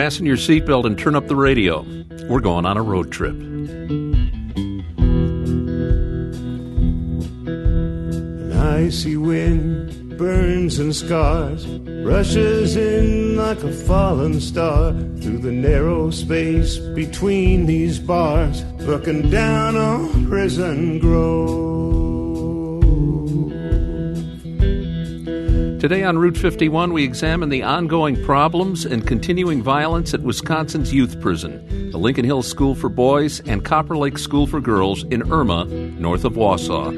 fasten your seatbelt and turn up the radio. We're going on a road trip. An icy wind burns and scars, rushes in like a fallen star through the narrow space between these bars, looking down on Prison Grove. Today on Route 51, we examine the ongoing problems and continuing violence at Wisconsin's youth prison, the Lincoln Hills School for Boys and Copper Lake School for Girls in Irma, north of Wausau.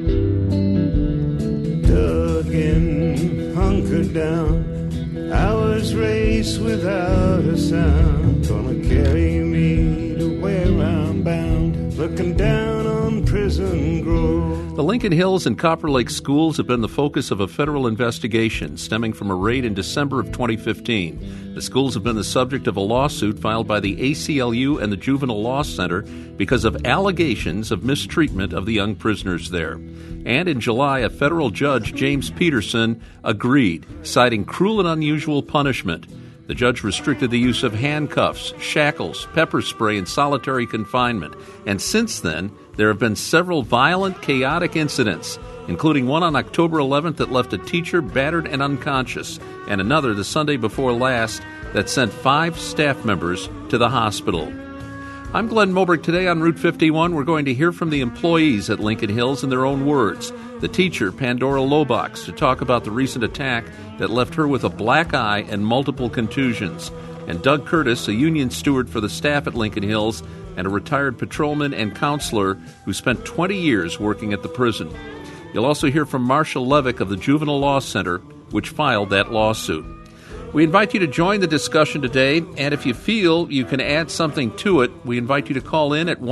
Dug in, hunkered down, hours race without a sound, gonna carry me to where I'm bound, looking down on Prison Grove. The Lincoln Hills and Copper Lake schools have been the focus of a federal investigation stemming from a raid in December of 2015. The schools have been the subject of a lawsuit filed by the ACLU and the Juvenile Law Center because of allegations of mistreatment of the young prisoners there. And in July, a federal judge, James Peterson, agreed, citing cruel and unusual punishment. The judge restricted the use of handcuffs, shackles, pepper spray, and solitary confinement. And since then, there have been several violent, chaotic incidents, including one on October 11th that left a teacher battered and unconscious, and another the Sunday before last that sent 5 staff members to the hospital. I'm Glenn Moberg. Today on Route 51, we're going to hear from the employees at Lincoln Hills in their own words. The teacher, Pandora Lobox, to talk about the recent attack that left her with a black eye and multiple contusions. And Doug Curtis, a union steward for the staff at Lincoln Hills and a retired patrolman and counselor who spent 20 years working at the prison. You'll also hear from Marshall Levick of the Juvenile Law Center, which filed that lawsuit. We invite you to join the discussion today, and if you feel you can add something to it, we invite you to call in at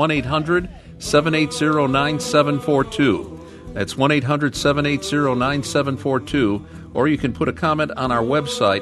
1-800-780-9742. That's 1-800-780-9742, or you can put a comment on our website,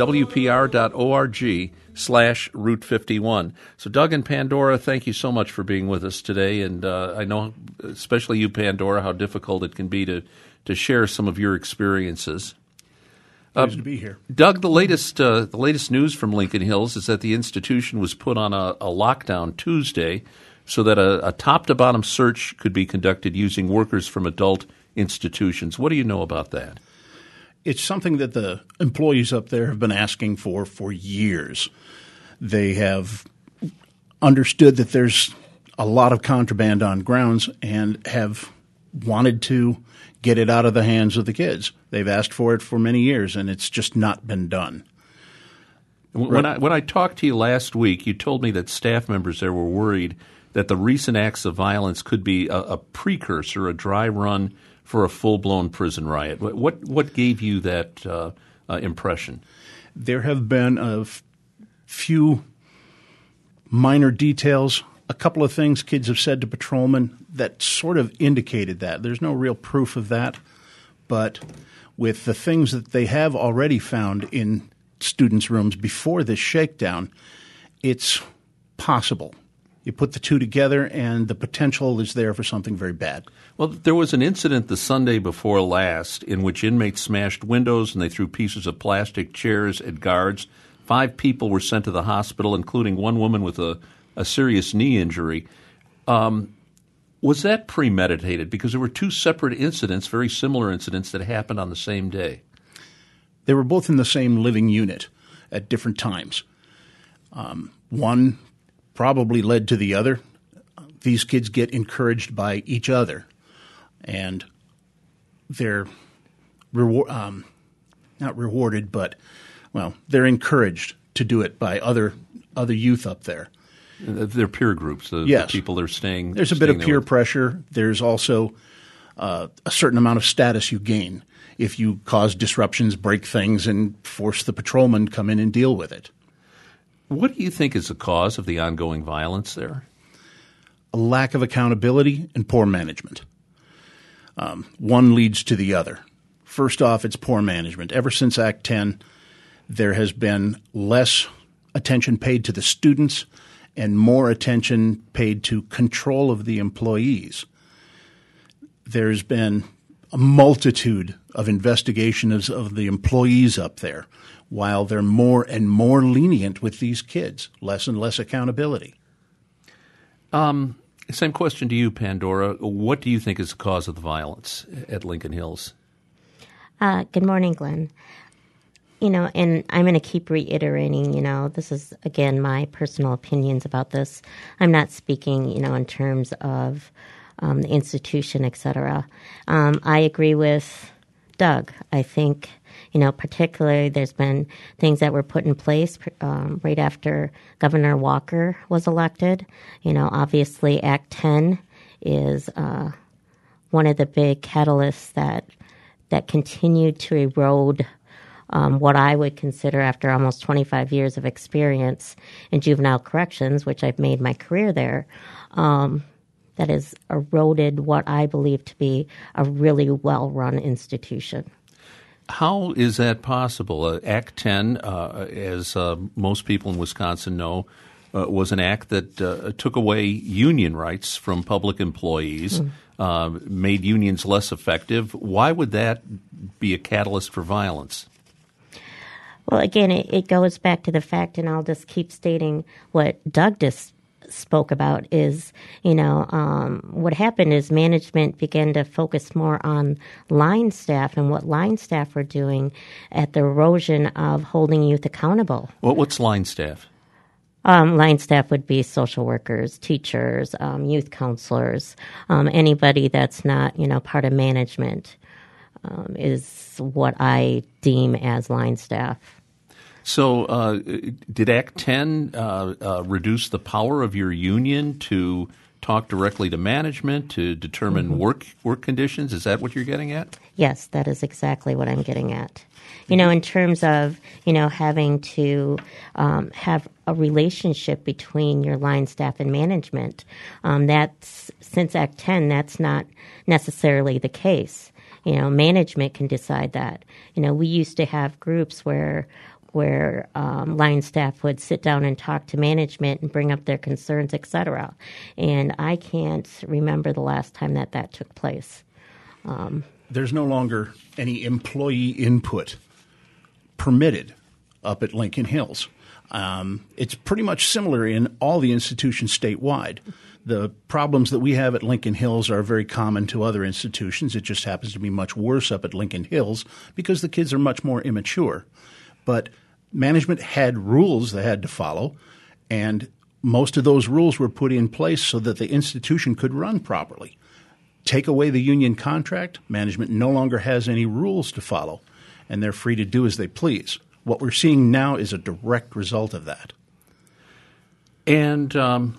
wpr.org/Route 51. So Doug and Pandora, thank you so much for being with us today, and I know, especially you, Pandora, how difficult it can be to share some of your experiences. Pleased to be here. Doug, the latest news from Lincoln Hills is that the institution was put on a lockdown Tuesday so that a top-to-bottom search could be conducted using workers from adult institutions. What do you know about that? It's something that the employees up there have been asking for years. They have understood that there's a lot of contraband on grounds and have wanted to get it out of the hands of the kids. They've asked for it for many years, and it's just not been done. When I talked to you last week, you told me that staff members there were worried that the recent acts of violence could be a precursor, a dry run for a full-blown prison riot. What gave you that impression? There have been a few minor details, a couple of things kids have said to patrolmen that sort of indicated that. There's no real proof of that, but with the things that they have already found in students' rooms before this shakedown, it's possible. You put the two together, and the potential is there for something very bad. Well, there was an incident the Sunday before last in which inmates smashed windows and they threw pieces of plastic chairs at guards. 5 people were sent to the hospital, including one woman with a serious knee injury. Was that premeditated? Because there were 2 separate incidents, very similar incidents, that happened on the same day. They were both in the same living unit at different times. One probably led to the other. These kids get encouraged by each other, and they're not rewarded, but, well, they're encouraged to do it by other youth up there. Their peer groups, the people they're staying. There's a bit of peer pressure. There's also a certain amount of status you gain if you cause disruptions, break things, and force the patrolman to come in and deal with it. What do you think is the cause of the ongoing violence there? A lack of accountability and poor management. One leads to the other. First off, it's poor management. Ever since Act 10, there has been less attention paid to the students and more attention paid to control of the employees. There's been a multitude of investigations of the employees up there while they're more and more lenient with these kids, less and less accountability. Same question to you, Pandora. What do you think is the cause of the violence at Lincoln Hills? Good morning, Glenn. And I'm going to keep reiterating, this is, again, my personal opinions about this. I'm not speaking, in terms of the institution, et cetera. I agree with Doug. I think, particularly there's been things that were put in place right after Governor Walker was elected. Obviously Act 10 is one of the big catalysts that continued to erode what I would consider, after almost 25 years of experience in juvenile corrections, which I've made my career there, that has eroded what I believe to be a really well-run institution. How is that possible? Act 10, as most people in Wisconsin know, was an act that took away union rights from public employees, made unions less effective. Why would that be a catalyst for violence? Well, again, it goes back to the fact, and I'll just keep stating what Doug just spoke about, is, what happened is management began to focus more on line staff and what line staff were doing at the erosion of holding youth accountable. What's line staff? Line staff would be social workers, teachers, youth counselors, anybody that's not, part of management. Is what I deem as line staff. So did Act 10 reduce the power of your union to talk directly to management, to determine work conditions? Is that what you're getting at? Yes, that is exactly what I'm getting at. In terms of, having to have a relationship between your line staff and management, that's, since Act 10, that's not necessarily the case. Management can decide that. We used to have groups where line staff would sit down and talk to management and bring up their concerns, et cetera. And I can't remember the last time that took place. There's no longer any employee input permitted up at Lincoln Hills. It's pretty much similar in all the institutions statewide. The problems that we have at Lincoln Hills are very common to other institutions. It just happens to be much worse up at Lincoln Hills because the kids are much more immature. But management had rules they had to follow, and most of those rules were put in place so that the institution could run properly. Take away the union contract, management no longer has any rules to follow, and they're free to do as they please. What we're seeing now is a direct result of that. And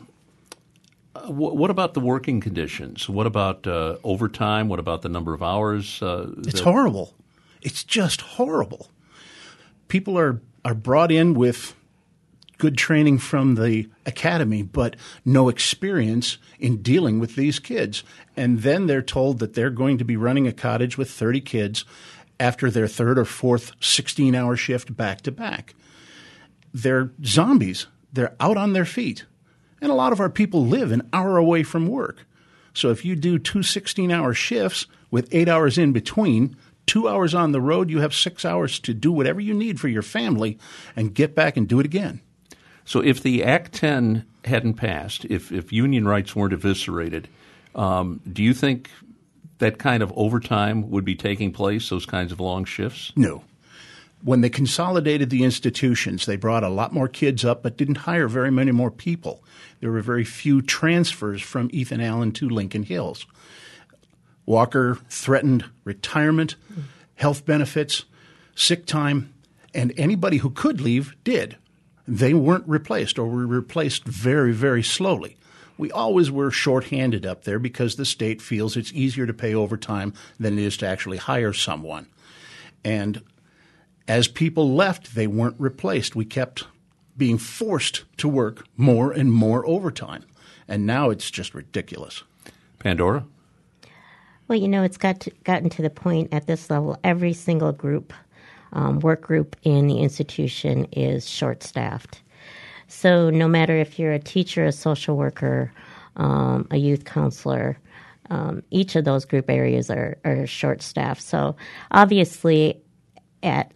what about the working conditions? What about overtime? What about the number of hours? It's horrible. It's just horrible. People are brought in with good training from the academy, but no experience in dealing with these kids. And then they're told that they're going to be running a cottage with 30 kids after their third or fourth 16-hour shift back-to-back. They're zombies. They're out on their feet. And a lot of our people live an hour away from work. So if you do two 16-hour shifts with 8 hours in between, 2 hours on the road, you have 6 hours to do whatever you need for your family and get back and do it again. So if the Act 10 hadn't passed, if union rights weren't eviscerated, do you think that kind of overtime would be taking place, those kinds of long shifts? No. When they consolidated the institutions, they brought a lot more kids up but didn't hire very many more people. There were very few transfers from Ethan Allen to Lincoln Hills. Walker threatened retirement, health benefits, sick time, and anybody who could leave did. They weren't replaced or were replaced very, very slowly. We always were shorthanded up there because the state feels it's easier to pay overtime than it is to actually hire someone. And as people left, they weren't replaced. We kept being forced to work more and more overtime. And now it's just ridiculous. Pandora? Well, it's gotten to the point at this level, every single group, work group in the institution is short-staffed. So no matter if you're a teacher, a social worker, a youth counselor, each of those group areas are short-staffed. So obviously at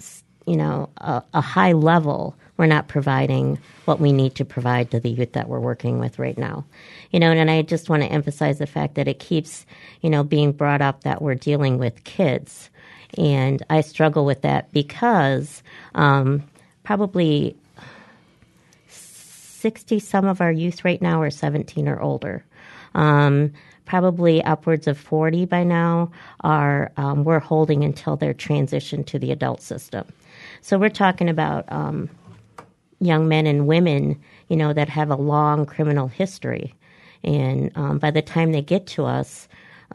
a high level, we're not providing what we need to provide to the youth that we're working with right now. And I just want to emphasize the fact that it keeps, being brought up that we're dealing with kids. And I struggle with that because probably 60 some of our youth right now are 17 or older. Probably upwards of 40 by now are we're holding until their transition to the adult system. So we're talking about young men and women, that have a long criminal history. And by the time they get to us,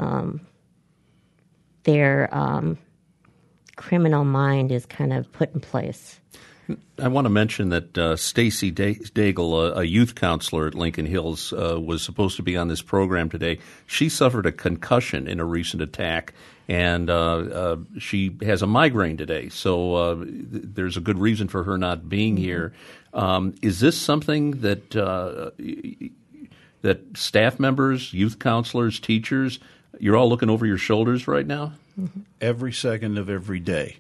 their criminal mind is kind of put in place. I want to mention that Stacy Daigle, a youth counselor at Lincoln Hills, was supposed to be on this program today. She suffered a concussion in a recent attack, and she has a migraine today. So there's a good reason for her not being here. Is this something that that staff members, youth counselors, teachers, you're all looking over your shoulders right now? Mm-hmm. Every second of every day.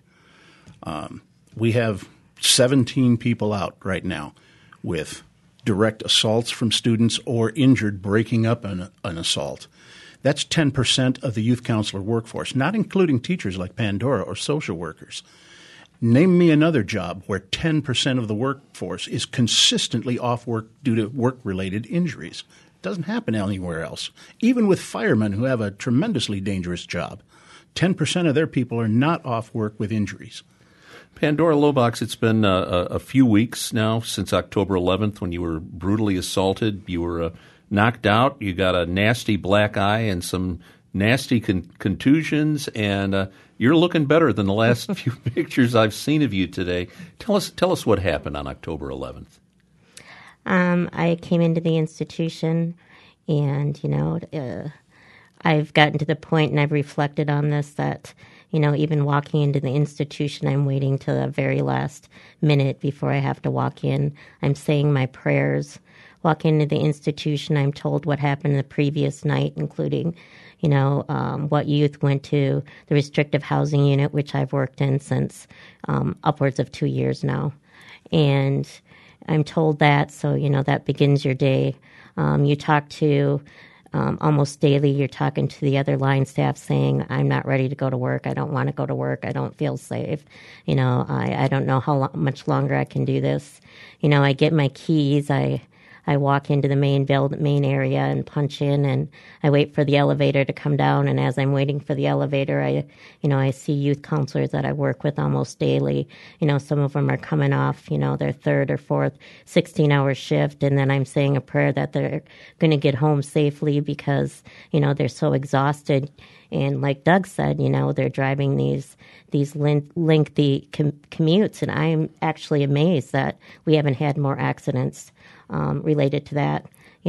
We have 17 people out right now with direct assaults from students or injured breaking up an assault. That's 10% of the youth counselor workforce, not including teachers like Pandora or social workers. Name me another job where 10% of the workforce is consistently off work due to work-related injuries. It doesn't happen anywhere else. Even with firemen who have a tremendously dangerous job, 10% of their people are not off work with injuries. Pandora Lobox, it's been a few weeks now since October 11th when you were brutally assaulted. You were knocked out. You got a nasty black eye and some nasty contusions, and you're looking better than the last few pictures I've seen of you today. Tell us what happened on October 11th. I came into the institution, and, I've gotten to the point, and I've reflected on this, that even walking into the institution, I'm waiting till the very last minute before I have to walk in. I'm saying my prayers. Walking into the institution, I'm told what happened the previous night, including, what youth went to the restrictive housing unit, which I've worked in since upwards of 2 years now. And I'm told that, so, that begins your day. You talk to... almost daily, you're talking to the other line staff saying, I'm not ready to go to work. I don't want to go to work. I don't feel safe. I don't know how much longer I can do this. I get my keys. I walk into the main area and punch in, and I wait for the elevator to come down. And as I'm waiting for the elevator, I see youth counselors that I work with almost daily. Some of them are coming off, their third or fourth 16-hour shift, and then I'm saying a prayer that they're going to get home safely because, they're so exhausted. And like Doug said, they're driving these lengthy commutes, and I'm actually amazed that we haven't had more accidents related to that.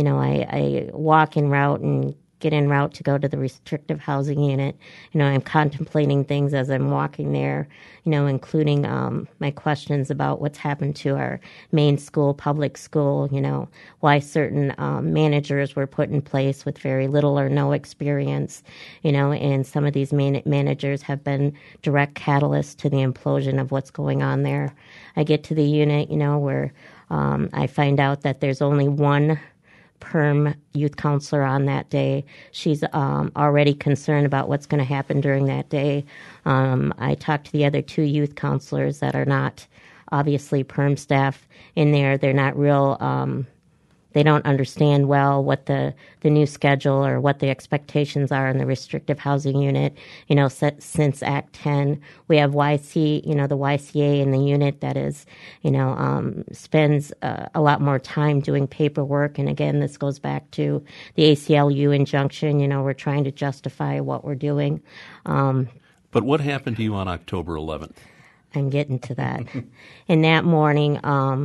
I walk en route and get en route to go to the restrictive housing unit. I'm contemplating things as I'm walking there, including my questions about what's happened to our main school, public school, why certain managers were put in place with very little or no experience, and some of these managers have been direct catalysts to the implosion of what's going on there. I get to the unit, where I find out that there's only one PERM youth counselor on that day. She's already concerned about what's going to happen during that day. I talked to the other two youth counselors that are not obviously PERM staff in there. They're not real, they don't understand well what the new schedule or what the expectations are in the restrictive housing unit. Since Act 10, we have the YCA in the unit that is, spends a lot more time doing paperwork. And again, this goes back to the ACLU injunction. We're trying to justify what we're doing. But what happened to you on October 11th? I'm getting to that. And that morning,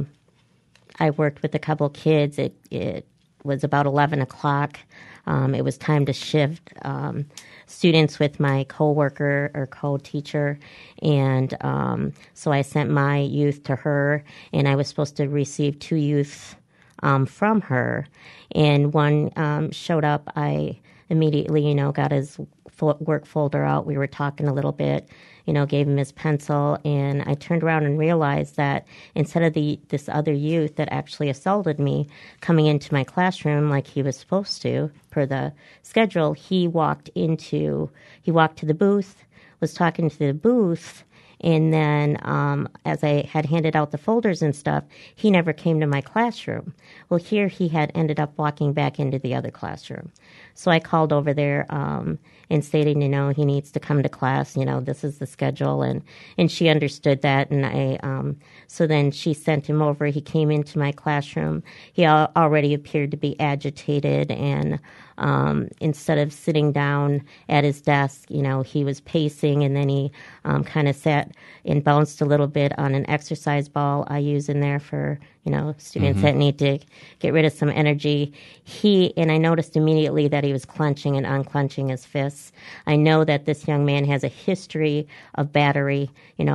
I worked with a couple kids. It was about 11 o'clock. It was time to shift students with my co-worker or co-teacher. And so I sent my youth to her, and I was supposed to receive two youth from her. And one showed up. I immediately, got his work folder out. We were talking a little bit, gave him his pencil, and I turned around and realized that instead of this other youth that actually assaulted me coming into my classroom like he was supposed to per the schedule, he walked to the booth, was talking to the booth, and then as I had handed out the folders and stuff, he never came to my classroom. Well, here he had ended up walking back into the other classroom. So I called over there and stated, he needs to come to class. This is the schedule. And she understood that. And so then she sent him over. He came into my classroom. He already appeared to be agitated. And instead of sitting down at his desk, he was pacing. And then he kind of sat and bounced a little bit on an exercise ball I use in there for students that need to get rid of some energy. And I noticed immediately that he was clenching and unclenching his fists. I know that this young man has a history of battery.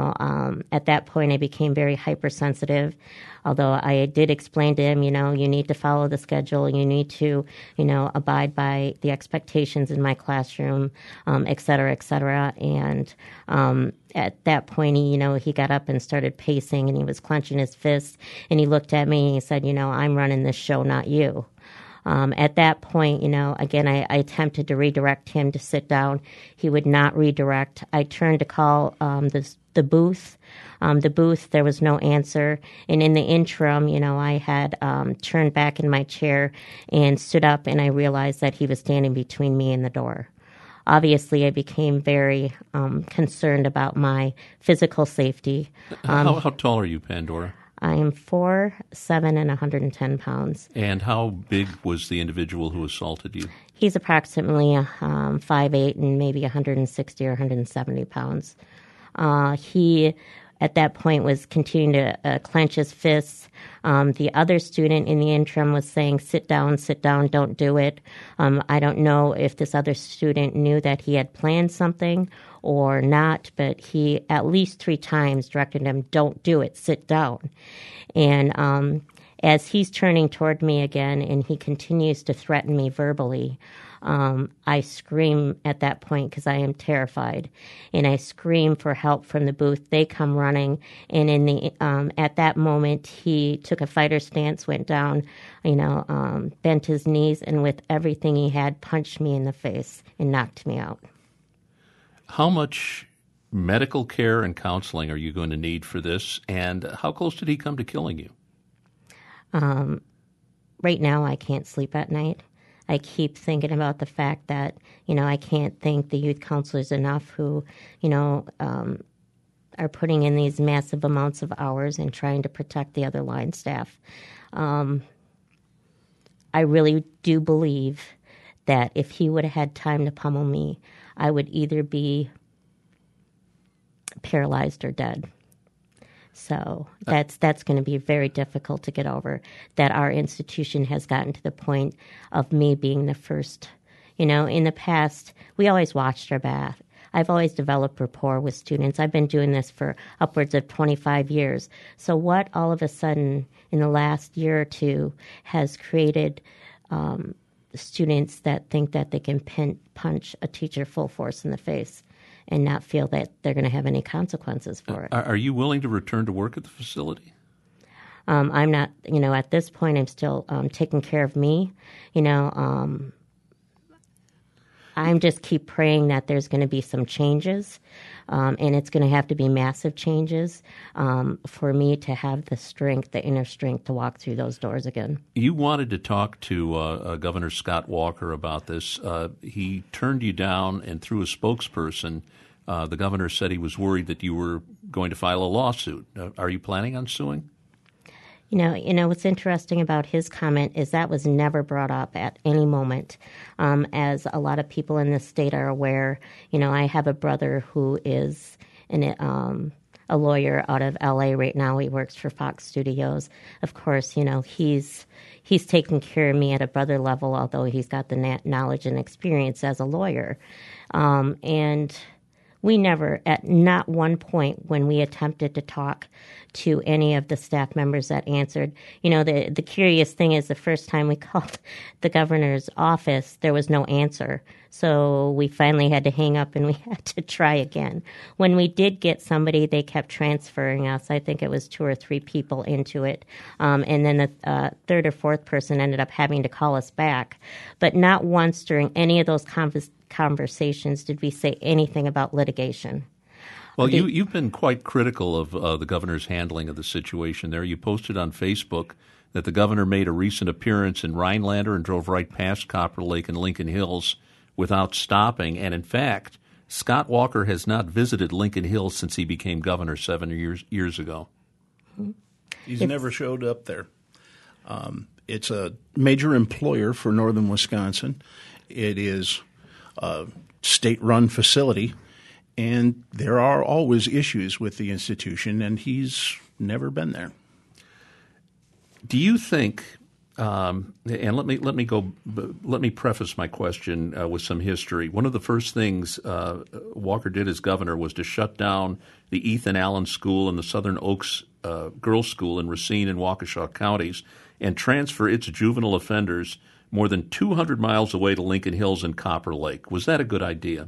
At that point, I became very hypersensitive. Although I did explain to him, you need to follow the schedule, you need to, abide by the expectations in my classroom, et cetera, et cetera. And at that point, he got up and started pacing, and he was clenching his fists, and he looked at me and he said, I'm running this show, not you. At that point, again, I attempted to redirect him to sit down. He would not redirect. I turned to call the booth. The booth, there was no answer. And in the interim, I had turned back in my chair and stood up, and I realized that he was standing between me and the door. Obviously, I became very concerned about my physical safety. How tall are you, Pandora? I am 4'7" and 110 pounds. And how big was the individual who assaulted you? He's approximately 5'8" and maybe 160 or 170 pounds. He, at that point, was continuing to clench his fists. The other student in the interim was saying, sit down, don't do it. I don't know if this other student knew that he had planned something or not, but he at least 3 times directed him, don't do it, sit down. And as he's turning toward me again and he continues to threaten me verbally, I scream at that point because I am terrified, and I scream for help from the booth. They come running, and at that moment, he took a fighter stance, went down, bent his knees, and with everything he had, punched me in the face and knocked me out. How much medical care and counseling are you going to need for this, and how close did he come to killing you? Right now, I can't sleep at night. I keep thinking about the fact that, I can't thank the youth counselors enough who, are putting in these massive amounts of hours and trying to protect the other line staff. I really do believe that if he would have had time to pummel me, I would either be paralyzed or dead. So that's going to be very difficult to get over, that our institution has gotten to the point of me being the first. In the past, we always watched our back. I've always developed rapport with students. I've been doing this for upwards of 25 years. So what all of a sudden in the last year or two has created students that think that they can punch a teacher full force in the face and not feel that they're going to have any consequences for it. Are you willing to return to work at the facility? I'm not, at this point, I'm still taking care of me. I'm just keep praying that there's going to be some changes, and it's going to have to be massive changes for me to have the strength, the inner strength to walk through those doors again. You wanted to talk to Governor Scott Walker about this. He turned you down, and through a spokesperson, the governor said he was worried that you were going to file a lawsuit. Are you planning on suing? What's interesting about his comment is that was never brought up at any moment. As a lot of people in this state are aware, I have a brother who is a lawyer out of L.A. right now. He works for Fox Studios. Of course, he's taking care of me at a brother level, although he's got the knowledge and experience as a lawyer. And we never, at not one point when we attempted to talk to any of the staff members that answered. The curious thing is the first time we called the governor's office, there was no answer. So we finally had to hang up and we had to try again. When we did get somebody, they kept transferring us. I think it was 2 or 3 people into it. And then the third or fourth person ended up having to call us back. But not once during any of those conversations did we say anything about litigation. Well, you've been quite critical of the governor's handling of the situation there. You posted on Facebook that the governor made a recent appearance in Rhinelander and drove right past Copper Lake and Lincoln Hills without stopping. And in fact, Scott Walker has not visited Lincoln Hills since he became governor 7 years ago. He's never showed up there. It's a major employer for northern Wisconsin. It is a state-run facility, and there are always issues with the institution, and he's never been there. Do you think? And let me preface my question with some history. One of the first things Walker did as governor was to shut down the Ethan Allen School and the Southern Oaks Girls School in Racine and Waukesha counties and transfer its juvenile offenders more than 200 miles away to Lincoln Hills and Copper Lake. Was that a good idea?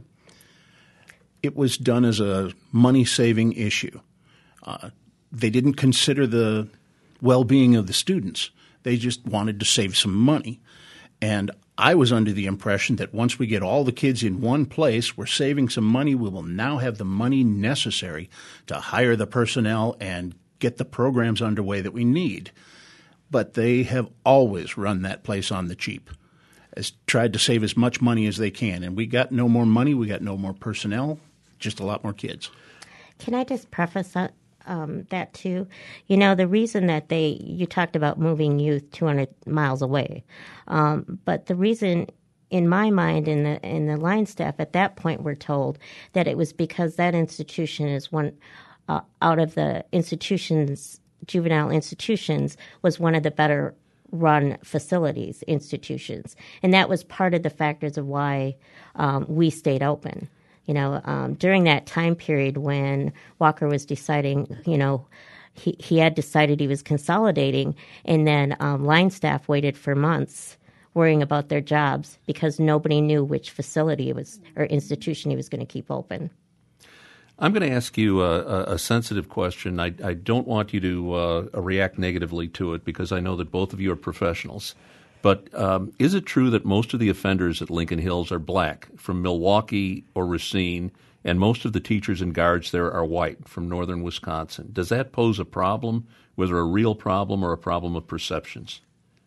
It was done as a money-saving issue. They didn't consider the well-being of the students. They just wanted to save some money. And I was under the impression that once we get all the kids in one place, we're saving some money. We will now have the money necessary to hire the personnel and get the programs underway that we need. But they have always run that place on the cheap, has tried to save as much money as they can. And we got no more money, we got no more personnel, just a lot more kids. Can I just preface that too? The reason that you talked about moving youth 200 miles away, but the reason in my mind in the line staff at that point were told that it was because that institution is one out of the juvenile institutions was one of the better run institutions. And that was part of the factors of why we stayed open. During that time period when Walker was deciding, he had decided he was consolidating, and then line staff waited for months worrying about their jobs because nobody knew which facility it was or institution he was going to keep open. I'm going to ask you a sensitive question. I don't want you to react negatively to it because I know that both of you are professionals. But is it true that most of the offenders at Lincoln Hills are black from Milwaukee or Racine, and most of the teachers and guards there are white from northern Wisconsin? Does that pose a problem, whether a real problem or a problem of perceptions?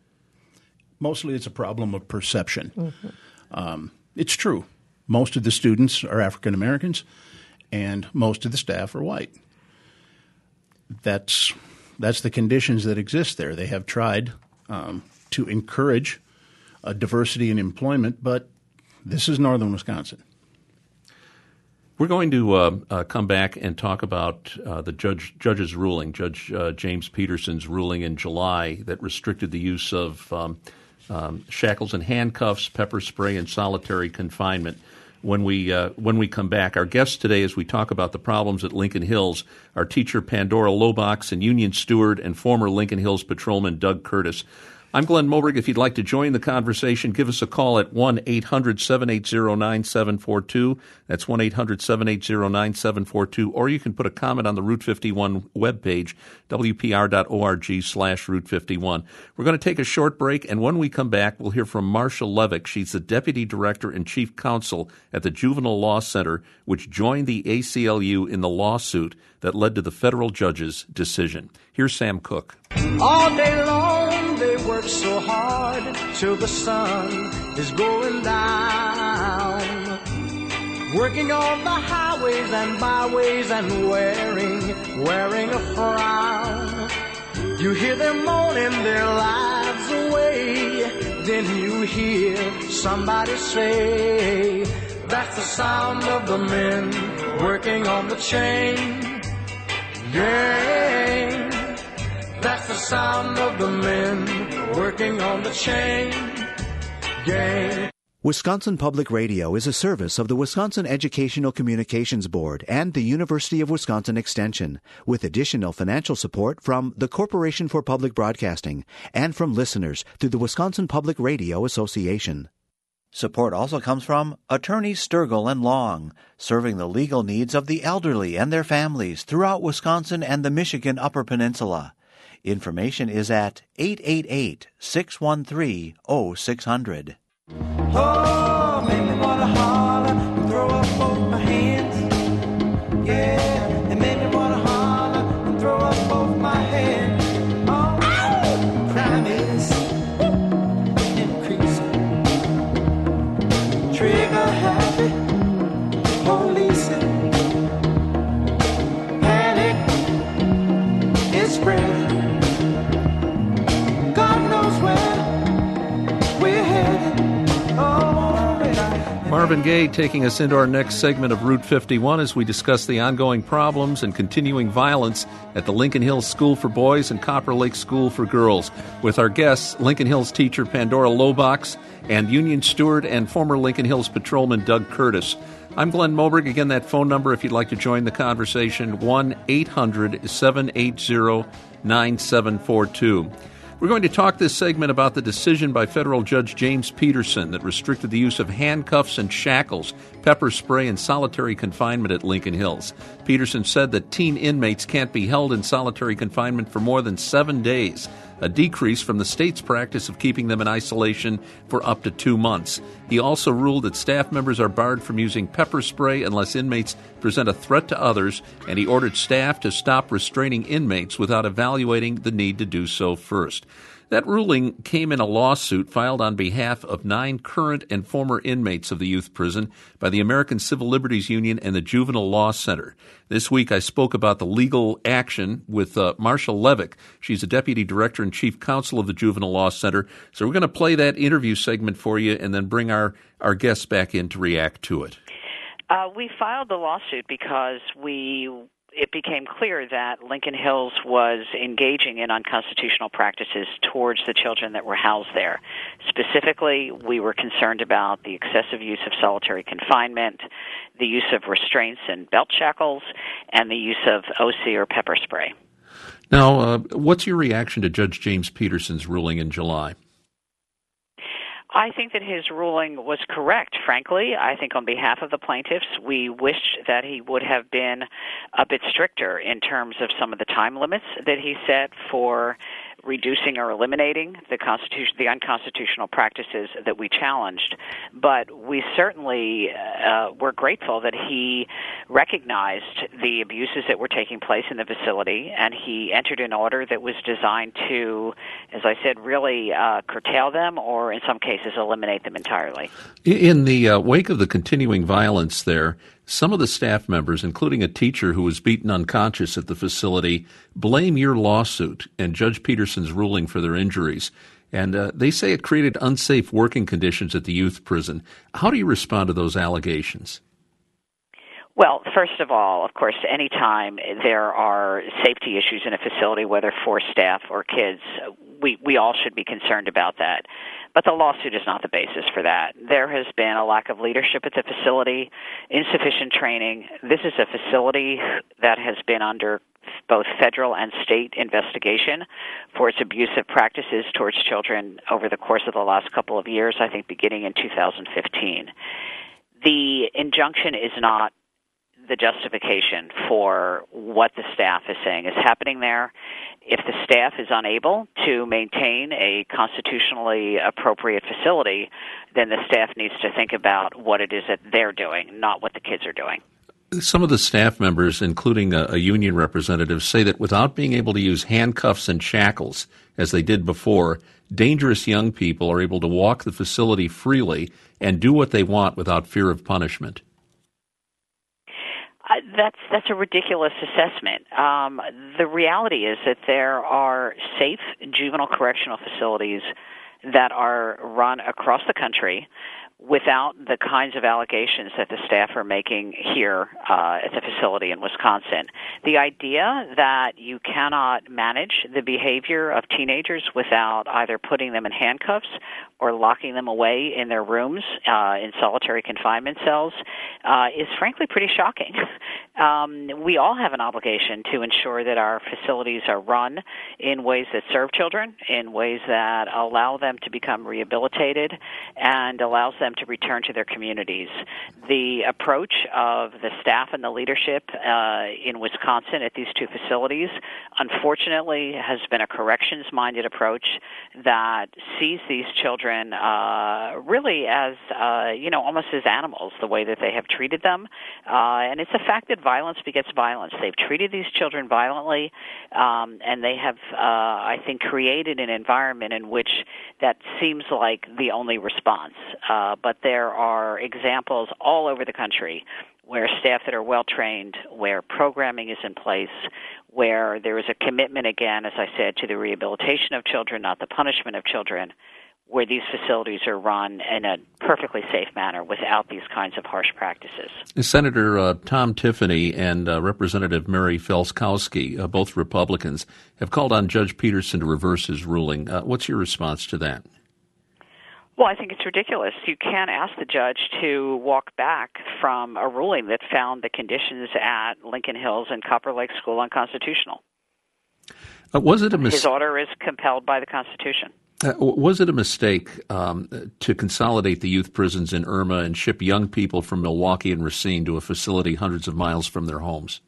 Mostly it's a problem of perception. Mm-hmm. It's true. Most of the students are African Americans, and most of the staff are white. That's the conditions that exist there. They have tried to encourage diversity in employment, but this is northern Wisconsin. We're going to come back and talk about the judge's ruling, Judge James Peterson's ruling in July that restricted the use of shackles and handcuffs, pepper spray, and solitary confinement. When we come back, our guests today, as we talk about the problems at Lincoln Hills, are teacher Pandora Lobox and union steward and former Lincoln Hills patrolman Doug Curtis. I'm Glenn Moberg. If you'd like to join the conversation, give us a call at 1-800-780-9742. That's 1-800-780-9742. Or you can put a comment on the Route 51 webpage, wpr.org/Route 51. We're going to take a short break, and when we come back, we'll hear from Marcia Levick. She's the Deputy Director and Chief Counsel at the Juvenile Law Center, which joined the ACLU in the lawsuit that led to the federal judge's decision. Here's Sam Cooke. All day long they work so hard till the sun is going down, working on the highways and byways and wearing a frown. You hear them moaning their lives away, then you hear somebody say, that's the sound of the men working on the chain gang. That's the sound of the men working on the chain gang. Wisconsin Public Radio is a service of the Wisconsin Educational Communications Board and the University of Wisconsin Extension, with additional financial support from the Corporation for Public Broadcasting and from listeners through the Wisconsin Public Radio Association. Support also comes from Attorneys Sturgill and Long, serving the legal needs of the elderly and their families throughout Wisconsin and the Michigan Upper Peninsula. Information is at 888-613-0600. Oh, make me wanna holler and throw up both my hands. Yeah, it made me wanna holler and throw up both my hands. Oh, crime is increasing. Trigger happy, policing. Panic is spreading. God knows where we're headed. Marvin Gaye taking us into our next segment of Route 51 as we discuss the ongoing problems and continuing violence at the Lincoln Hills School for Boys and Copper Lake School for Girls, with our guests, Lincoln Hills teacher Pandora Lobox and Union Steward and former Lincoln Hills patrolman Doug Curtis. I'm Glenn Moberg. Again, that phone number, if you'd like to join the conversation, 1-800-780-9742. We're going to talk this segment about the decision by federal Judge James Peterson that restricted the use of handcuffs and shackles, pepper spray, and solitary confinement at Lincoln Hills. Peterson said that teen inmates can't be held in solitary confinement for more than 7 days, a decrease from the state's practice of keeping them in isolation for up to 2 months. He also ruled that staff members are barred from using pepper spray unless inmates present a threat to others, and he ordered staff to stop restraining inmates without evaluating the need to do so first. That ruling came in a lawsuit filed on behalf of 9 current and former inmates of the youth prison by the American Civil Liberties Union and the Juvenile Law Center. This week I spoke about the legal action with Marsha Levick. She's a Deputy Director and Chief Counsel of the Juvenile Law Center. So we're going to play that interview segment for you and then bring our guests back in to react to it. We filed the lawsuit because it became clear that Lincoln Hills was engaging in unconstitutional practices towards the children that were housed there. Specifically, we were concerned about the excessive use of solitary confinement, the use of restraints and belt shackles, and the use of OC or pepper spray. Now, what's your reaction to Judge James Peterson's ruling in July? I think that his ruling was correct, frankly. I think on behalf of the plaintiffs, we wish that he would have been a bit stricter in terms of some of the time limits that he set for reducing or eliminating the unconstitutional practices that we challenged. But we certainly were grateful that he recognized the abuses that were taking place in the facility, and he entered an order that was designed to, as I said, really curtail them or in some cases eliminate them entirely. In the wake of the continuing violence there, some of the staff members, including a teacher who was beaten unconscious at the facility, blame your lawsuit and Judge Peterson's ruling for their injuries. And they say it created unsafe working conditions at the youth prison. How do you respond to those allegations? Well, first of all, of course, anytime there are safety issues in a facility, whether for staff or kids, we all should be concerned about that. But the lawsuit is not the basis for that. There has been a lack of leadership at the facility, insufficient training. This is a facility that has been under both federal and state investigation for its abusive practices towards children over the course of the last couple of years, I think beginning in 2015. The injunction is not the justification for what the staff is saying is happening there. If the staff is unable to maintain a constitutionally appropriate facility, then the staff needs to think about what it is that they're doing, not what the kids are doing. Some of the staff members, including a union representative, say that without being able to use handcuffs and shackles, as they did before, dangerous young people are able to walk the facility freely and do what they want without fear of punishment. That's a ridiculous assessment. The reality is that there are safe juvenile correctional facilities that are run across the country without the kinds of allegations that the staff are making here at the facility in Wisconsin. The idea that you cannot manage the behavior of teenagers without either putting them in handcuffs or locking them away in their rooms in solitary confinement cells is frankly pretty shocking. We all have an obligation to ensure that our facilities are run in ways that serve children, in ways that allow them to become rehabilitated and allows them to return to their communities. The approach of the staff and the leadership in Wisconsin at these two facilities, unfortunately, has been a corrections-minded approach that sees these children really as, almost as animals, the way that they have treated them. And it's a fact that violence begets violence. They've treated these children violently, and they have, I think, created an environment in which that seems like the only response. But there are examples all over the country where staff that are well-trained, where programming is in place, where there is a commitment, again, as I said, to the rehabilitation of children, not the punishment of children, where these facilities are run in a perfectly safe manner without these kinds of harsh practices. Senator Tom Tiffany and Representative Mary Felskowski, both Republicans, have called on Judge Peterson to reverse his ruling. What's your response to that? Well, I think it's ridiculous. You can't ask the judge to walk back from a ruling that found the conditions at Lincoln Hills and Copper Lake School unconstitutional. Was it a His order is compelled by the Constitution. Was it a mistake to consolidate the youth prisons in Irma and ship young people from Milwaukee and Racine to a facility hundreds of miles from their homes?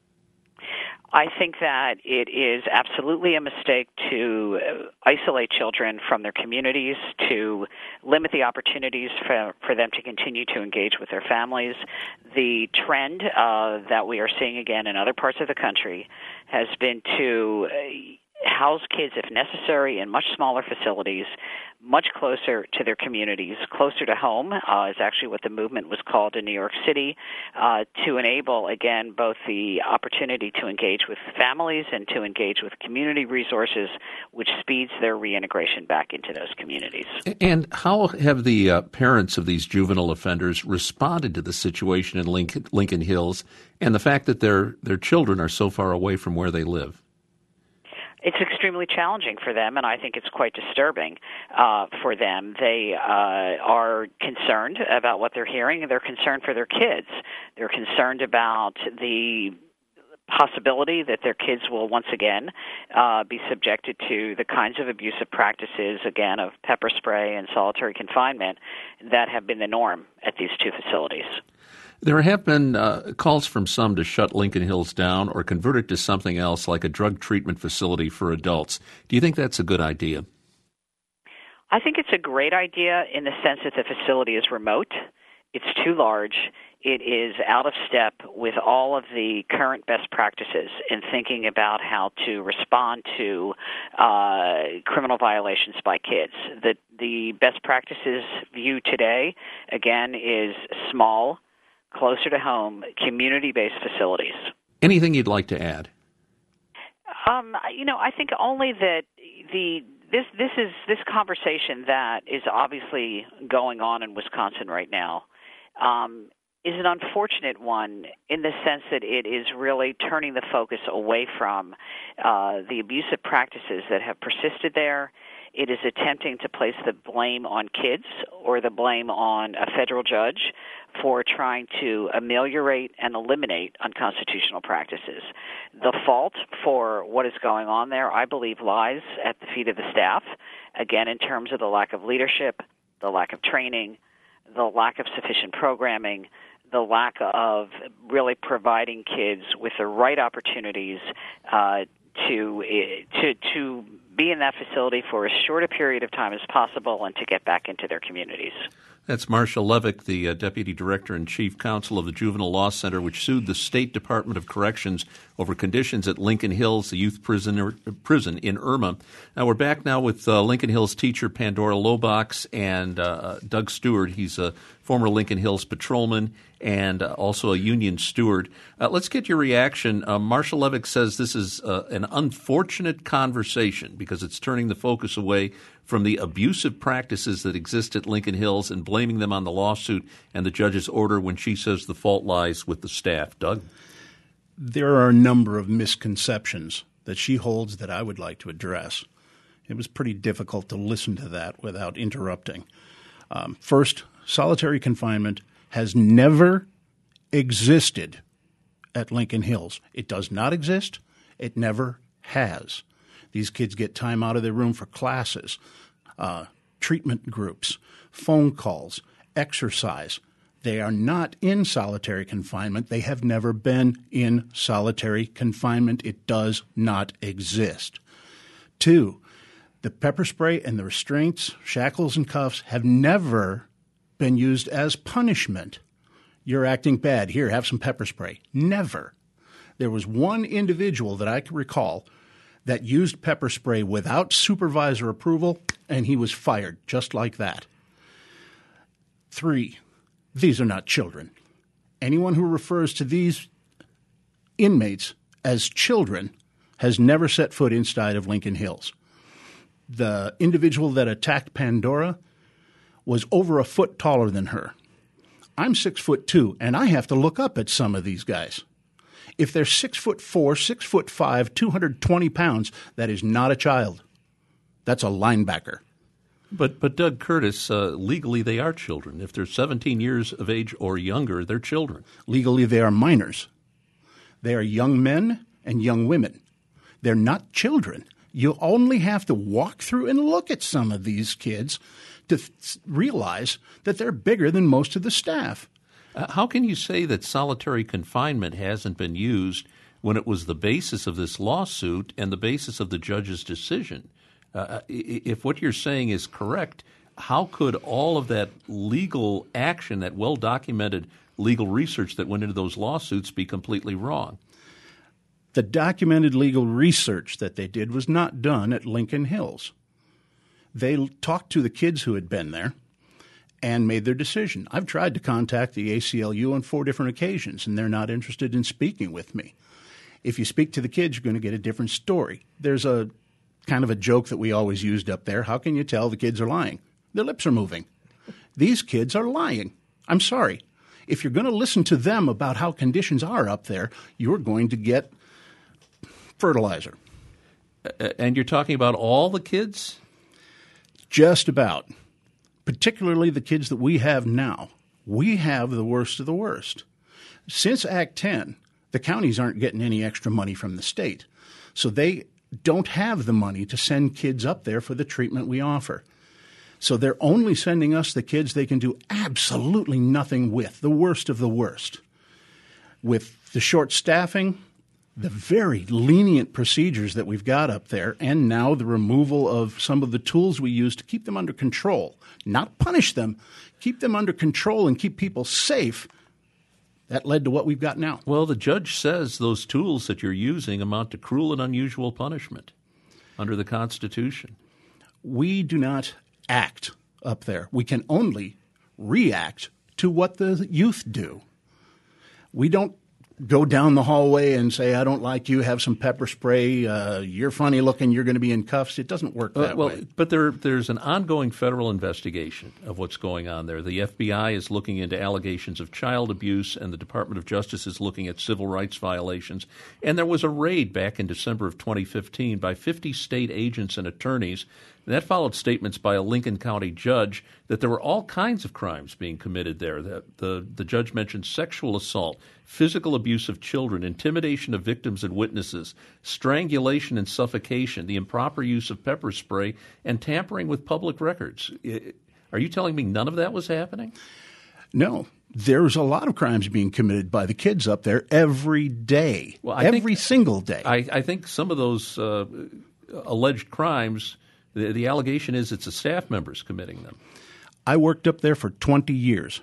I think that it is absolutely a mistake to isolate children from their communities, to limit the opportunities for them to continue to engage with their families. The trend that we are seeing again in other parts of the country has been to house kids, if necessary, in much smaller facilities, much closer to their communities, closer to home, is actually what the movement was called in New York City, to enable, again, both the opportunity to engage with families and to engage with community resources, which speeds their reintegration back into those communities. And how have the parents of these juvenile offenders responded to the situation in Lincoln Hills and the fact that their children are so far away from where they live? It's extremely challenging for them, and I think it's quite disturbing for them. They are concerned about what they're hearing, and they're concerned for their kids. They're concerned about the possibility that their kids will once again be subjected to the kinds of abusive practices, again, of pepper spray and solitary confinement that have been the norm at these two facilities. There have been calls from some to shut Lincoln Hills down or convert it to something else like a drug treatment facility for adults. Do you think that's a good idea? I think it's a great idea in the sense that the facility is remote. It's too large. It is out of step with all of the current best practices in thinking about how to respond to criminal violations by kids. The best practices view today, again, is small, closer to home, community-based facilities. Anything you'd like to add? I think only that this conversation that is obviously going on in Wisconsin right now is an unfortunate one in the sense that it is really turning the focus away from the abusive practices that have persisted there. It is attempting to place the blame on kids or the blame on a federal judge for trying to ameliorate and eliminate unconstitutional practices. The fault for what is going on there, I believe, lies at the feet of the staff, again, in terms of the lack of leadership, the lack of training, the lack of sufficient programming, the lack of really providing kids with the right opportunities to be in that facility for as short a period of time as possible and to get back into their communities. That's Marcia Levick, the Deputy Director and Chief Counsel of the Juvenile Law Center, which sued the State Department of Corrections over conditions at Lincoln Hills, the youth prison in Irma. Now, we're back now with Lincoln Hills teacher Pandora Lobox and Doug Stewart. He's a former Lincoln Hills patrolman and also a union steward. Let's get your reaction. Marcia Levick says this is an unfortunate conversation because it's turning the focus away from the abusive practices that exist at Lincoln Hills and blaming them on the lawsuit and the judge's order when she says the fault lies with the staff. Doug? There are a number of misconceptions that she holds that I would like to address. It was pretty difficult to listen to that without interrupting. First, solitary confinement has never existed at Lincoln Hills. It does not exist. It never has. These kids get time out of their room for classes, treatment groups, phone calls, exercise. They are not in solitary confinement. They have never been in solitary confinement. It does not exist. 2, the pepper spray and the restraints, shackles and cuffs have never been used as punishment. You're acting bad. Here, have some pepper spray. Never. There was one individual that I can recall that used pepper spray without supervisor approval, and he was fired just like that. 3, these are not children. Anyone who refers to these inmates as children has never set foot inside of Lincoln Hills. The individual that attacked Pandora was over a foot taller than her. I'm 6'2", and I have to look up at some of these guys. If they're 6'4", 6'5", 220 pounds, that is not a child. That's a linebacker. But Doug Curtis, legally they are children. If they're 17 years of age or younger, they're children. Legally they are minors. They are young men and young women. They're not children. You only have to walk through and look at some of these kids to realize that they're bigger than most of the staff. How can you say that solitary confinement hasn't been used when it was the basis of this lawsuit and the basis of the judge's decision? If what you're saying is correct, how could all of that legal action, that well-documented legal research that went into those lawsuits be completely wrong? The documented legal research that they did was not done at Lincoln Hills. They talked to the kids who had been there and made their decision. I've tried to contact the ACLU on 4 different occasions, and they're not interested in speaking with me. If you speak to the kids, you're going to get a different story. There's a kind of a joke that we always used up there. How can you tell the kids are lying? Their lips are moving. These kids are lying. I'm sorry. If you're going to listen to them about how conditions are up there, you're going to get fertilizer. And you're talking about all the kids? Just about. Particularly the kids that we have now. We have the worst of the worst. Since Act 10, the counties aren't getting any extra money from the state. So they don't have the money to send kids up there for the treatment we offer. So they're only sending us the kids they can do absolutely nothing with, the worst of the worst. With the short staffing, the very lenient procedures that we've got up there, and now the removal of some of the tools we use to keep them under control, not punish them, keep them under control and keep people safe, that led to what we've got now. Well, the judge says those tools that you're using amount to cruel and unusual punishment under the Constitution. We do not act up there. We can only react to what the youth do. We don't go down the hallway and say, I don't like you, have some pepper spray, you're funny looking, you're going to be in cuffs. It doesn't work that way. But there's an ongoing federal investigation of what's going on there. The FBI is looking into allegations of child abuse, and the Department of Justice is looking at civil rights violations. And there was a raid back in December of 2015 by 50 state agents and attorneys. And that followed statements by a Lincoln County judge that there were all kinds of crimes being committed there. The judge mentioned sexual assault, physical abuse of children, intimidation of victims and witnesses, strangulation and suffocation, the improper use of pepper spray, and tampering with public records. Are you telling me none of that was happening? No. There's a lot of crimes being committed by the kids up there every day, every single day. I think some of those alleged crimes, the allegation is it's the staff members committing them. I worked up there for 20 years.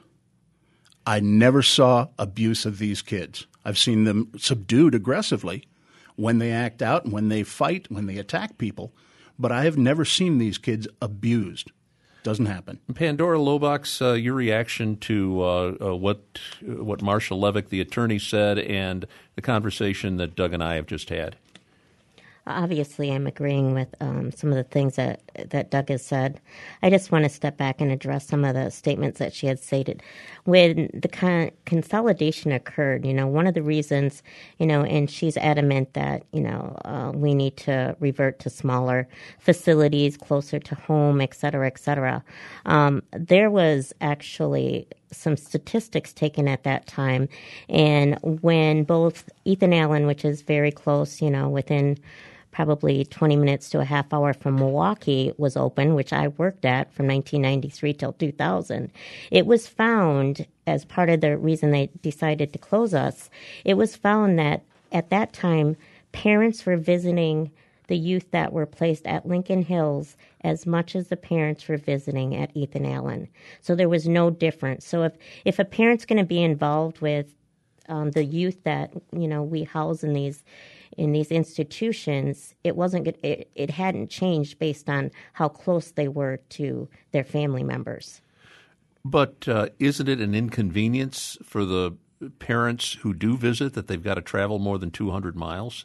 I never saw abuse of these kids. I've seen them subdued aggressively when they act out, when they fight, when they attack people. But I have never seen these kids abused. Doesn't happen. Pandora Lobox, your reaction to what Marshall Levick, the attorney, said, and the conversation that Doug and I have just had. obviously I'm agreeing with some of the things that Doug has said. I just want to step back and address some of the statements that she had stated. When the consolidation occurred, one of the reasons, and she's adamant that, we need to revert to smaller facilities closer to home, et cetera, et cetera. There was actually some statistics taken at that time. And when both Ethan Allen, which is very close, within probably 20 minutes to a half hour from Milwaukee, was open, which I worked at from 1993 till 2000, it was found, as part of the reason they decided to close us, it was found that at that time, parents were visiting the youth that were placed at Lincoln Hills as much as the parents were visiting at Ethan Allen. So there was no difference. So if a parent's going to be involved with the youth that we house in these institutions, it hadn't changed based on how close they were to their family members. But isn't it an inconvenience for the parents who do visit that they've got to travel more than 200 miles?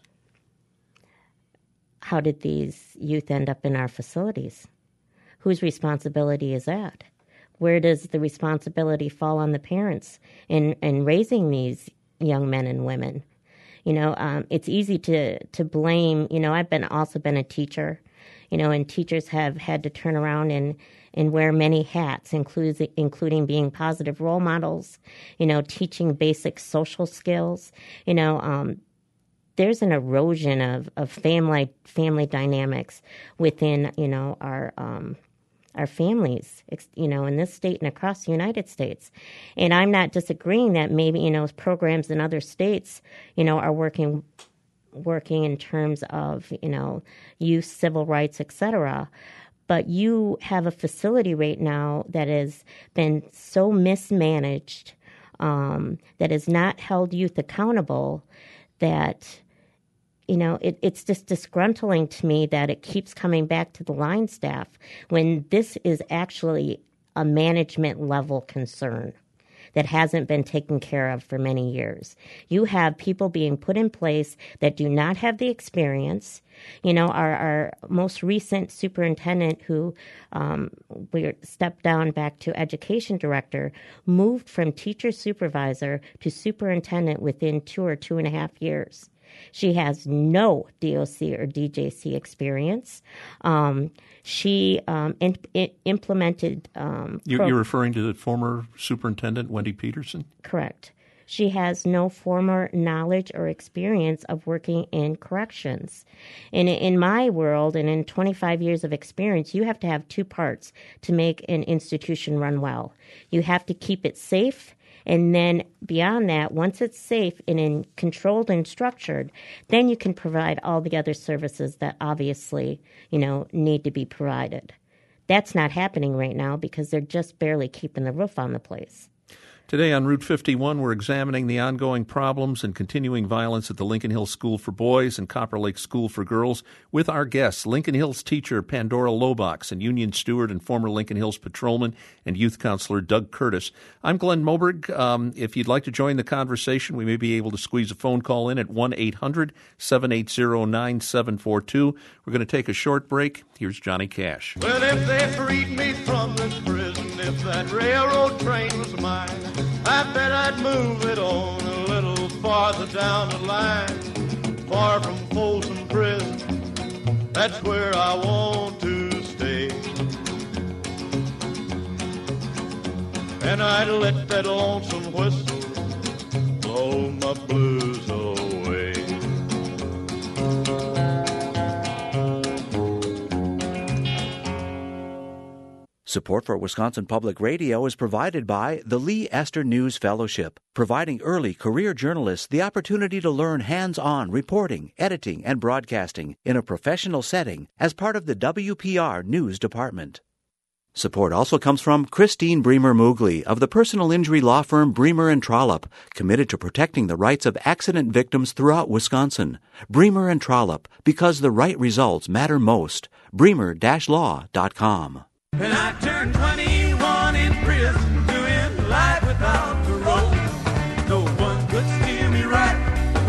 How did these youth end up in our facilities? Whose responsibility is that? Where does the responsibility fall on the parents in raising these young men and women? It's easy to blame. I've also been a teacher, and teachers have had to turn around and wear many hats, including being positive role models, teaching basic social skills. There's an erosion of family dynamics within, our families, in this state and across the United States. And I'm not disagreeing that maybe, programs in other states, are working in terms of, youth, civil rights, et cetera. But you have a facility right now that has been so mismanaged, that has not held youth accountable, that it's just disgruntling to me that it keeps coming back to the line staff when this is actually a management level concern that hasn't been taken care of for many years. You have people being put in place that do not have the experience. Our most recent superintendent, who we stepped down back to education director, moved from teacher supervisor to superintendent within 2 or 2.5 years. She has no DOC or DJC experience. She implemented... You're referring to the former superintendent, Wendy Peterson? Correct. She has no former knowledge or experience of working in corrections. And in my world, and in 25 years of experience, you have to have two parts to make an institution run well. You have to keep it safe. And then beyond that, once it's safe and controlled and structured, then you can provide all the other services that obviously, need to be provided. That's not happening right now because they're just barely keeping the roof on the place. Today on Route 51, we're examining the ongoing problems and continuing violence at the Lincoln Hills School for Boys and Copper Lake School for Girls with our guests, Lincoln Hills teacher Pandora Lobox and Union steward and former Lincoln Hills patrolman and youth counselor Doug Curtis. I'm Glenn Moberg. If you'd like to join the conversation, we may be able to squeeze a phone call in at 1-800-780-9742. We're going to take a short break. Here's Johnny Cash. Well, if they freed me from this prison, if that railroad train was mine, I bet I'd move it on a little farther down the line, far from Folsom Prison. That's where I want to stay. And I'd let that lonesome whistle blow my blues away. Support for Wisconsin Public Radio is provided by the Lee Esther News Fellowship, providing early career journalists the opportunity to learn hands-on reporting, editing, and broadcasting in a professional setting as part of the WPR News Department. Support also comes from Christine Bremer-Moogly of the personal injury law firm Bremer & Trollope, committed to protecting the rights of accident victims throughout Wisconsin. Bremer & Trollope, because the right results matter most. Bremer-law.com. And I turned 21 in prison, doing life without parole. No one could steer me right from a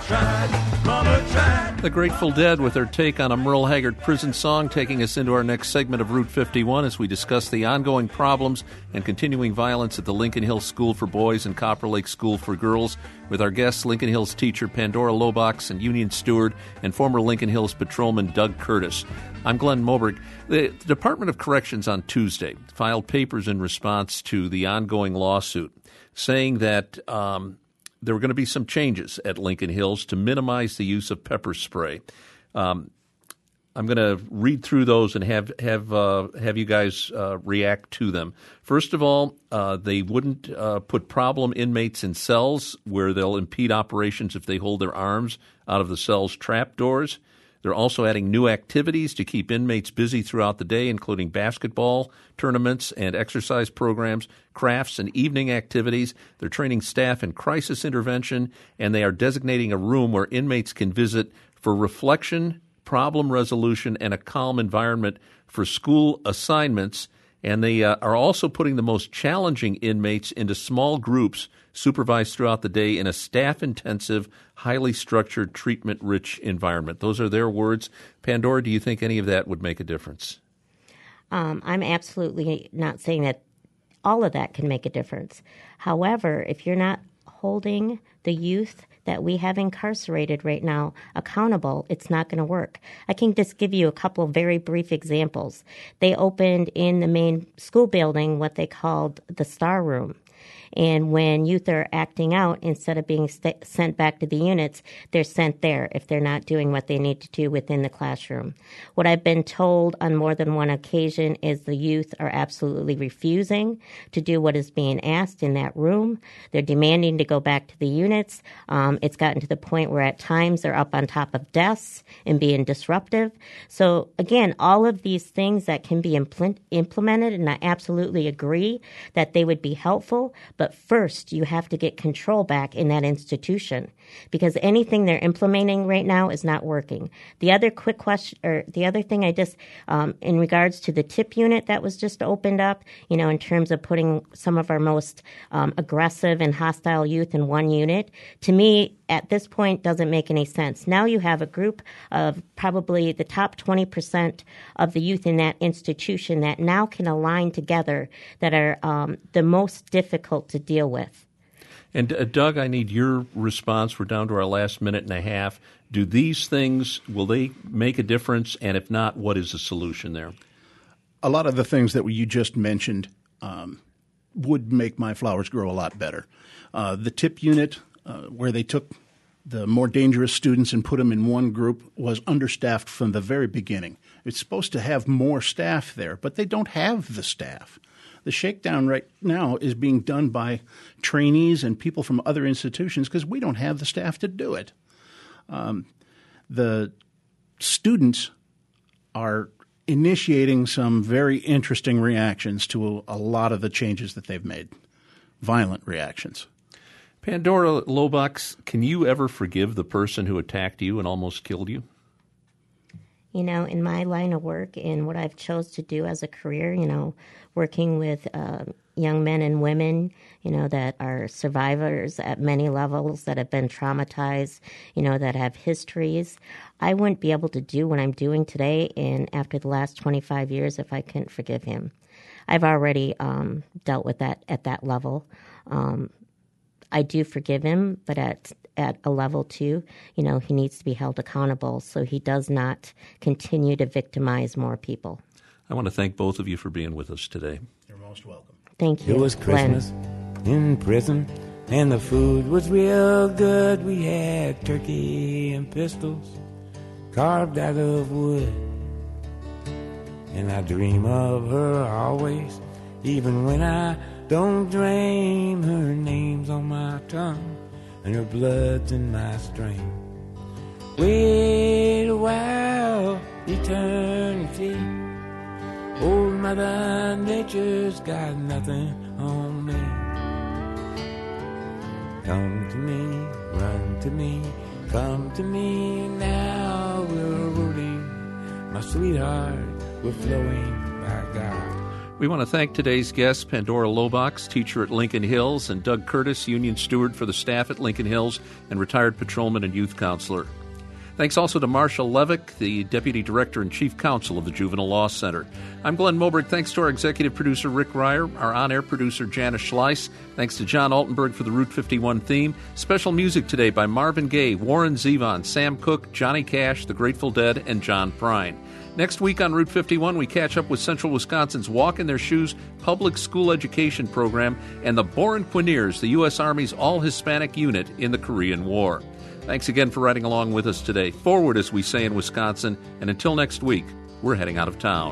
tried. The Grateful Dead with their take on a Merle Haggard prison song, taking us into our next segment of Route 51 as we discuss the ongoing problems and continuing violence at the Lincoln Hills School for Boys and Copper Lake School for Girls with our guests, Lincoln Hills teacher Pandora Lobox and Union Steward and former Lincoln Hills patrolman Doug Curtis. I'm Glenn Moberg. The Department of Corrections on Tuesday filed papers in response to the ongoing lawsuit saying that there were going to be some changes at Lincoln Hills to minimize the use of pepper spray. I'm going to read through those and have you guys react to them. First of all, they wouldn't put problem inmates in cells where they'll impede operations if they hold their arms out of the cell's trap doors. They're also adding new activities to keep inmates busy throughout the day, including basketball tournaments and exercise programs, crafts, and evening activities. They're training staff in crisis intervention, and they are designating a room where inmates can visit for reflection, problem resolution, and a calm environment for school assignments. And they are also putting the most challenging inmates into small groups supervised throughout the day in a staff-intensive, highly structured, treatment-rich environment. Those are their words. Pandora, do you think any of that would make a difference? I'm absolutely not saying that all of that can make a difference. However, if you're not holding the youth that we have incarcerated right now accountable, it's not going to work. I can just give you a couple of very brief examples. They opened in the main school building what they called the Star Room. And when youth are acting out, instead of being sent back to the units, they're sent there if they're not doing what they need to do within the classroom. What I've been told on more than one occasion is the youth are absolutely refusing to do what is being asked in that room. They're demanding to go back to the units. It's gotten to the point where at times they're up on top of desks and being disruptive. So again, all of these things that can be implemented, and I absolutely agree that they would be helpful. But first, you have to get control back in that institution because anything they're implementing right now is not working. The other quick question, or the other thing I just, in regards to the tip unit that was just opened up, in terms of putting some of our most aggressive and hostile youth in one unit, to me, at this point, doesn't make any sense. Now you have a group of probably the top 20% of the youth in that institution that now can align together that are the most difficult to deal with. And Doug, I need your response. We're down to our last minute and a half. Do these things, will they make a difference? And if not, what is the solution there? A lot of the things that you just mentioned would make my flowers grow a lot better. The tip unit, where they took the more dangerous students and put them in one group, was understaffed from the very beginning. It's supposed to have more staff there, but they don't have the staff. The shakedown right now is being done by trainees and people from other institutions because we don't have the staff to do it. The students are initiating some very interesting reactions to a lot of the changes that they've made, violent reactions. Pandora Lobox, can you ever forgive the person who attacked you and almost killed you? In my line of work and what I've chose to do as a career, working with young men and women, that are survivors at many levels, that have been traumatized, that have histories, I wouldn't be able to do what I'm doing today and after the last 25 years if I couldn't forgive him. I've already dealt with that at that level. I do forgive him, but at a level two, he needs to be held accountable so he does not continue to victimize more people. I want to thank both of you for being with us today. You're most welcome. Thank you. It was Christmas in prison, and the food was real good. We had turkey and pistols carved out of wood. And I dream of her always, even when I don't dream. Her name's on my tongue, and her blood's in my stream. Wait a while, eternity. Old Mother Nature's got nothing on me. Come to me, run to me, come to me now. We're rooting, my sweetheart, we're flowing by God. We want to thank today's guests, Pandora Lobox, teacher at Lincoln Hills, and Doug Curtis, union steward for the staff at Lincoln Hills and retired patrolman and youth counselor. Thanks also to Marcia Levick, the Deputy Director and Chief Counsel of the Juvenile Law Center. I'm Glenn Moberg. Thanks to our executive producer, Rick Ryer, our on-air producer, Janice Schleiss. Thanks to John Altenberg for the Route 51 theme. Special music today by Marvin Gaye, Warren Zevon, Sam Cooke, Johnny Cash, The Grateful Dead, and John Prine. Next week on Route 51, we catch up with Central Wisconsin's Walk in Their Shoes public school education program and the Boren Quiniers, the U.S. Army's all-Hispanic unit in the Korean War. Thanks again for riding along with us today. Forward, as we say in Wisconsin, and until next week, we're heading out of town.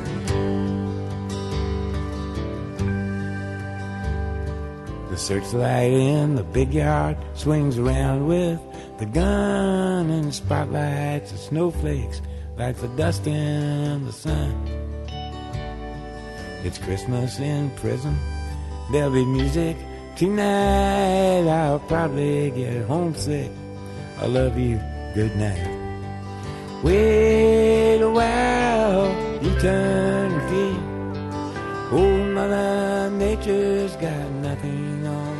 The searchlight in the big yard swings around with the gun and the spotlights and snowflakes like the dust in the sun. It's Christmas in prison. There'll be music tonight. I'll probably get homesick. I love you. Good night. Wait a while, you turn feet. Old Mother Nature's got nothing on